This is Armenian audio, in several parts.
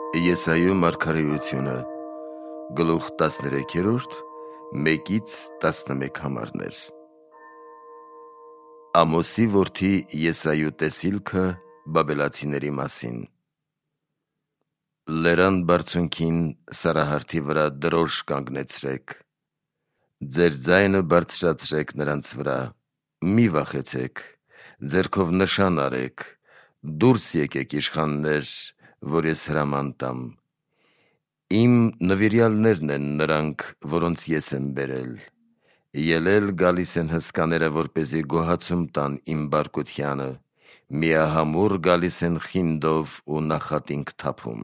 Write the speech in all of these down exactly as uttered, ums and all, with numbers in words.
Եսայու մարգարեությունը գլուխ տասներեքերորդ մեկից տասնմեկ համարներ։ Ամոսի որդի Եսայու տեսիլքը բաբելացիների մասին։ Լերան բարձունքին Սարահարթի վրա դրոշ կանգնեցրեք, ձեր ձայնը բարձրացրեք նրանց վրա, մի վախեցեք, ձեռքով նշան արեք, դուրս եկեք իշխաններ, որ ես հրաման տամ։ Իմ նվիրյալներն են նրանք, որոնց ես եմ բերել, ելել գալիս են հսկաները, որպեսզի գոհացում տան իմ բարկությանը, միահամուռ գալիս են խինդով ու նախատինք թափում։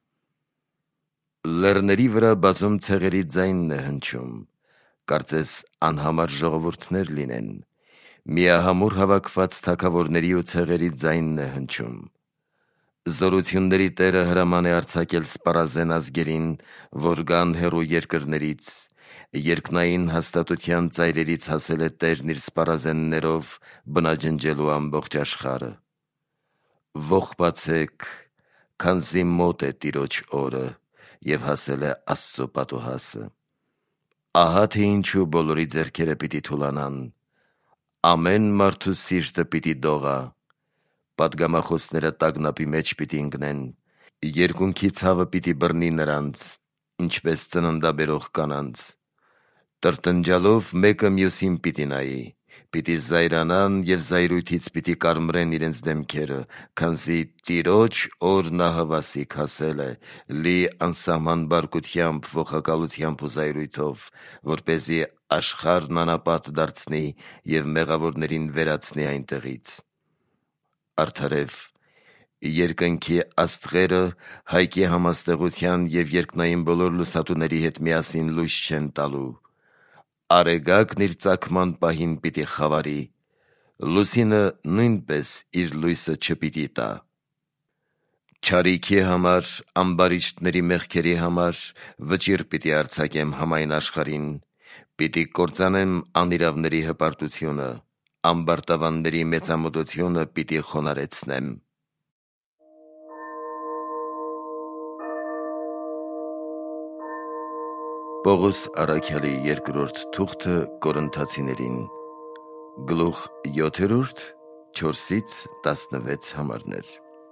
Լեռների վրա բազում ցեղերի ձայնն է հնչում, կարծես անհամար ժողովուրդներ լինեն, միահամուռ հավաքված թագավորների ու ցեղերի ձայնն է հնչում։ Զորությունների Տերը հրաման է արձակել սպառազեն ազգերին, որ գան հեռու երկրներից, երկնային հաստատության ծայրերից հասել է Տերն իր սպառազեններով բնաջնջելու ամբողջ աշխարհը։ Ողբացեք, քանզի մոտ է Տիրոջ օրը և հասել է Աստծո պատուհասը։ Ահա թե ինչու բոլորի ձեռքերը պիտի թուլանան, ամեն մարդու սիրտը պիտի դողա, պատգամախոսները տագնապի մեջ պիտի ընկնեն, երկունքի ցավը պիտի բռնի նրանց, ինչպես ծննդաբերող կանանց։ Տրտնջալով մեկը մյուսին պիտի նայի, պիտի զայրանան և զայրույթից պիտի կարմրեն իրենց դեմքերը, քանզի Տիրոջ օրն ահավասիկ հասել է, լի անսահման բարկությամբ, ողակալությամբ ու զայրույթով, որպեսզի աշխարհն անապատ դարձնի և մեղավորներին վերացնի այնտեղից։ Արդարև, երկնքի աստղերը Հայկի համաստեղության և երկնային բոլոր լուսատուների հետ միասին լույս չեն տալու։ Արեգակն իր ծագման պահին պիտի խավարի, լուսինը նույնպես իր լույսը չպիտի տա։ Չարիքի համար, ամբարիշտների մեղքերի համար վճիռ պիտի արձակեմ համայն աշխարհին, պիտի կործանեմ անիրավների հպարտությունը, ամբարտավանների մեծամտությունը պիտի խոնարհեցնեմ։ Պողոս առաքյալի երկրորդ թուղթը Կորինթացիներին, գլուխ յոթերորդ, չորսից տասնվեց համարներ։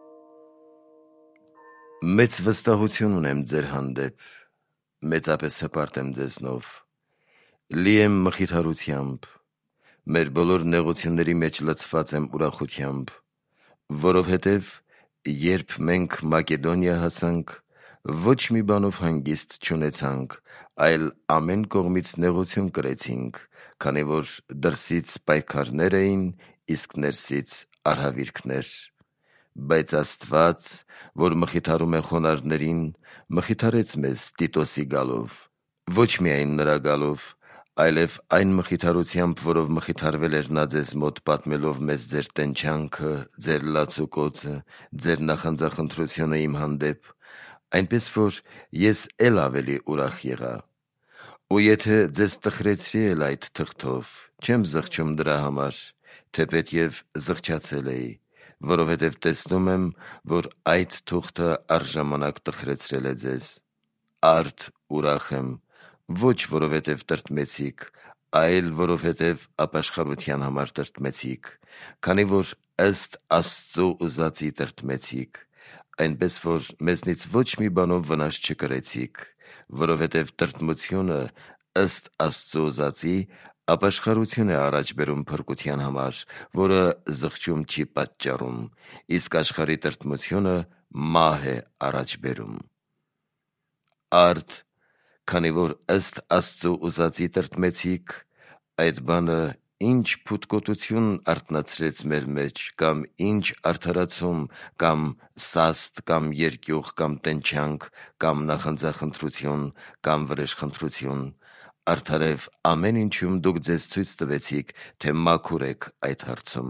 Մեծ վստահություն ունեմ ձեր հանդեպ, մեծապես հպարտ եմ ձեզնով, լի եմ մխիթարությամբ, մեր բոլոր նեղությունների մեջ լցված եմ ուրախությամբ, որովհետև երբ մենք Մակեդոնիա հասանք, ոչ մի բանով հանգիստ չունեցանք, այլ ամեն կողմից նեղություն կրեցինք, քանի որ դրսից պայքարներ էին, իսկ ներսից արհավիրքներ։ Բայց Աստված, որ մխիթարում է խոնարհներին, մխիթարեց մեզ Տիտոսի գալով, ոչ միայն նրա գալով, այլև այն մխիթարությամբ, որով մխիթարվել էր նա ձեզ մոտ, պատմելով մեզ ձեր տենչանքը, ձեր լացուկոցը, ձեր նախանձախնդրությունը իմ հանդեպ, այնպես որ ես էլ ավելի ուրախ եղա։ Ու եթե ձեզ տխրեցրի էլ այդ թղթով, չեմ զղջում դրա համար, թեպետև զղջացել էի, որովհետև տեսնում եմ, որ այդ թուղթը առժամանակ տխրեցրել է ձեզ։ Արդ ուրախ եմ, ոչ որովհետև տրտմեցիք, այլ որովհետև ապաշխարության համար տրտմեցիք, քանի որ ըստ Աստծո ուզածի տրտմեցիք, այնպես որ մեզնից ոչ մի բանով վնաս չկրեցիք, որովհետև տրտմությունը ըստ Աստծո ուզածի ապաշխարություն է առաջ բերում փրկության համար, որը զղջում չի պատճառում, իսկ աշխարհի տրտմությունը մահ է առաջ բերում։ Արդ, քանի որ ըստ Աստծո ուզածի տրտմեցիք, այդ բանը ինչ փութկոտություն արթնացրեց մեր մեջ, կամ ինչ արդարացում, կամ սաստ, կամ երկյուղ, կամ տենչանք, կամ նախանձախնդրություն, կամ վրեժխնդրություն, արդարև ամեն ինչում դուք ձեզ ցույց տվեցիք, թե մաքուր եք այդ հարցում։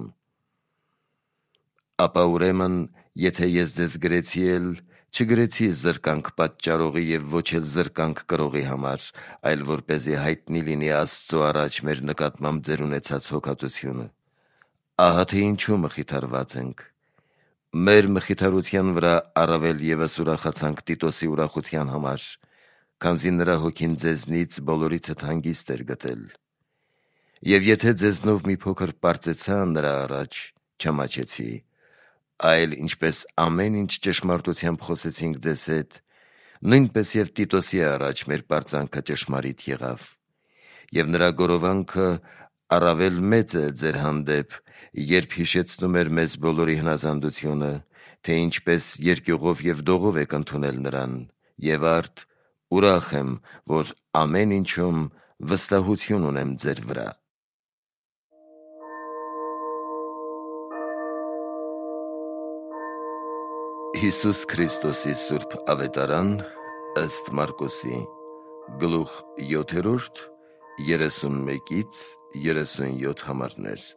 Ապա ուրեմն, եթե ես ձեզ գրեցի էլ, չգրեցի զրկանք պատճառողի և ոչ էլ զրկանք կրողի համար, այլ որպեսզի հայտնի լինի Աստծո առաջ մեր նկատմամբ ձեր ունեցած հոգածությունը։ Ահա թե ինչու մխիթարված ենք։ Մեր մխիթարության վրա առավել ևս ուրախացանք Տիտոսի ուրախության համար, քանզի նրա հոգին ձեզնից բոլորիցդ հանգիստ էր գտել։ Եվ եթե ձեզնով մի փոքր պարծեցա նրա առաջ, չամաչեցի, այլ ինչպես ամեն ինչ ճշմարտությամբ խոսեցինք ձեզ հետ, նույնպես և Տիտոսի առաջ մեր պարծանքը ճշմարիտ եղավ։ Եվ նրա գորովանքը առավել մեծ է ձեր հանդեպ, երբ հիշեցնում էր մեզ բոլորի հնազանդությունը, թե ինչպես երկյուղով և դողով եք ընդունել նրան, և արդ ուրախ եմ, որ ամեն ինչում վստահություն ունեմ ձեր վրա։ Հիսուս Քրիստոսի Սուրբ Ավետարան ըստ Մարկոսի, գլուխ յոթերորդ, երեսունմեկից երեսունյոթ համարներ։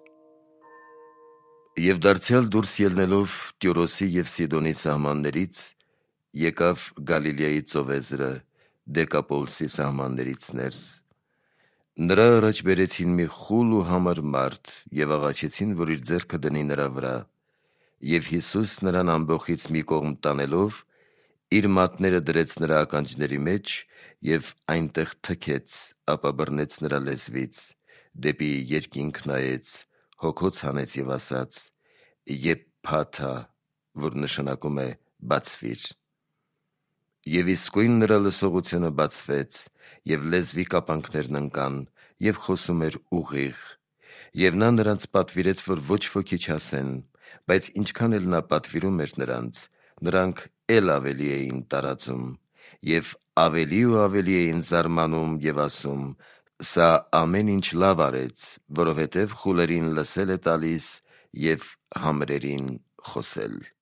Եվ դարձյալ դուրս ելնելով Տյուրոսի և Սիդոնի սահմաններից, եկավ Գալիլեայի ծովեզրը, Դեկապոլսի սահմաններից ներս։ Նրա առաջ բերեցին մի խուլ ու համար մարդ և աղաչեցին, որ իր ձեռքը դնի նրա վրա, և Հիսուս նրան ամբոխից մի կողմ տանելով, իր մատները դրեց նրա ականջների մեջ և այնտեղ թքեց, ապա բռնեց նրա լեզվից, դեպի երկինք նայեց, հոգոց հանեց և ասաց. «Եփփաթա», որ նշանակում է «բացվիր»։ Եվ իսկույն նրա լսողությունը բացվեց, և լեզվի կապանքներն ընկան, և խոսում էր ուղիղ։ Եվ նա նրանց պատվիրեց, որ ոչ ոքի չասեն, բայց ինչքան էլ նա պատվիրում էր նրանց, նրանք էլ ավելի էին տարածում, և ավելի ու ավելի էին զարմանում և ասում. «Սա ամեն ինչ լավ արեց, որովհետև խուլերին լսել է տալիս և համրերին խոսել»։